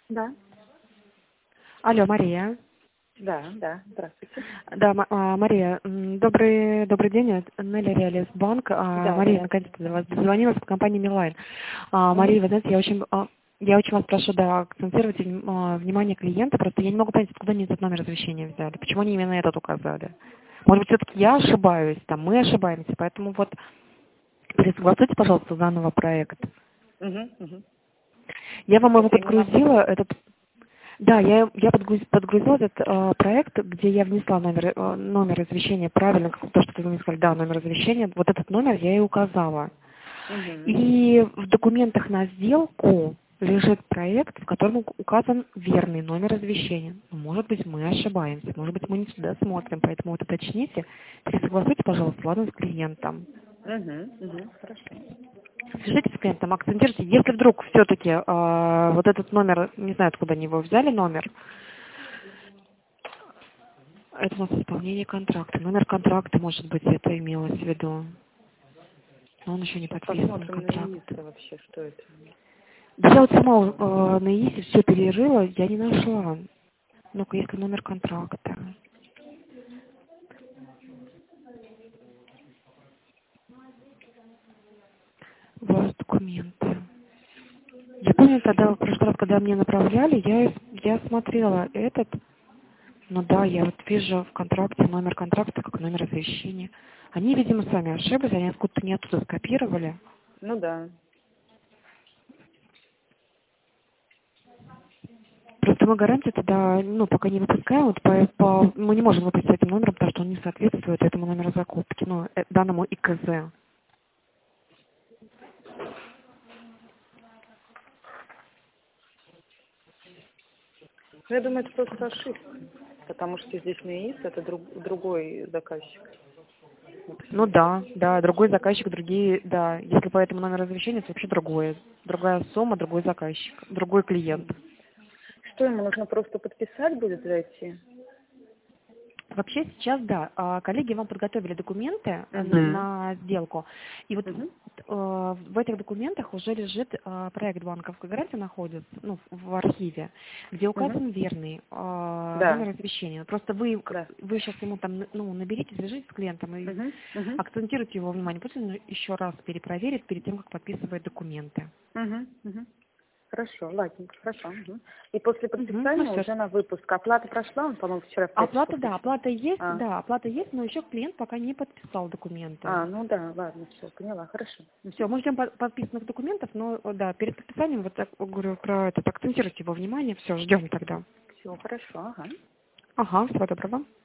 Да, Алло, Мария. да, здравствуйте. Да, Мария, добрый день, это Нелли Реалис Банк. Мария, Да. наконец-то до вас дозвонилась по компании Милайн. Мгм. Мария, вы знаете, я очень вас прошу, да, акцентировать внимание клиента, просто я не могу понять, откуда они этот номер завещания взяли, почему они именно этот указали. Может быть, все-таки я ошибаюсь, там мы ошибаемся, поэтому вот пересогласуйте, пожалуйста, заново проект. Мгм. Я вам его Это именно вы? подгрузила, Да, я подгрузила этот проект, где я внесла номер извещения правильно, то, что вы мне сказали, да, номер извещения, вот этот номер я и указала. Мгм. И в документах на сделку лежит проект, в котором указан верный номер извещения. Может быть, мы ошибаемся, может быть, мы не сюда смотрим, поэтому вот уточните, пересогласуйте, пожалуйста, ладно, с клиентом. Хорошо. Свяжитесь с клиентом, акцентируйте. Если вдруг все-таки вот этот номер, не знаю, откуда они его взяли, номер, это у нас исполнение контракта. Номер контракта, может быть, это имелось в виду. Но он еще не Сейчас подписан, посмотрим на контракт. ИИСа вообще, что это. Да я вот сама на ИИСе все перерыла, я не нашла. Ну-ка, если номер контракта. У вас документы. Я помню тогда, в прошлый раз, когда мне направляли, я смотрела этот. Ну да, я вот вижу в контракте номер контракта как номер извещения. Они, видимо, сами ошиблись, они откуда-то не оттуда скопировали. Ну да. Просто мы гарантию тогда, ну, пока не выпускаем, вот мы не можем выпустить этим номером, потому что он не соответствует этому номеру закупки, ну, данному ИКЗ. Ну, я думаю, это просто ошибка. Потому что здесь на ИИС это другой заказчик. Ну да, другой заказчик, другие, да. Если по этому номеру извещения, это вообще другое. Другая сумма, другой заказчик, другой клиент. Что ему нужно просто подписать будет зайти? Вообще сейчас, да, коллеги вам подготовили документы Угу. на сделку, и вот Угу. в этих документах уже лежит проект банковской гарантии находится, ну, в архиве, где Угу. указан верный Да, номер извещения. Просто вы да. сейчас ему там, ну, наберите, свяжитесь с клиентом и Угу. акцентируйте его внимание, пусть он еще раз перепроверит перед тем, как подписывает документы. Угу. Хорошо, ладненько, хорошо. И после Ну подписания все. уже на выпуск. Оплата прошла, он, по-моему, вчера в 5 часов Оплата, да, пришел. А, оплата есть, но еще клиент пока не подписал документы. ну да, ладно, все, поняла, хорошо. Все, мы ждем подписанных документов, но да, перед подписанием, вот так говорю про это, акцентируйте его внимание, все, ждем тогда. Все, хорошо, ага. Ага, всего доброго.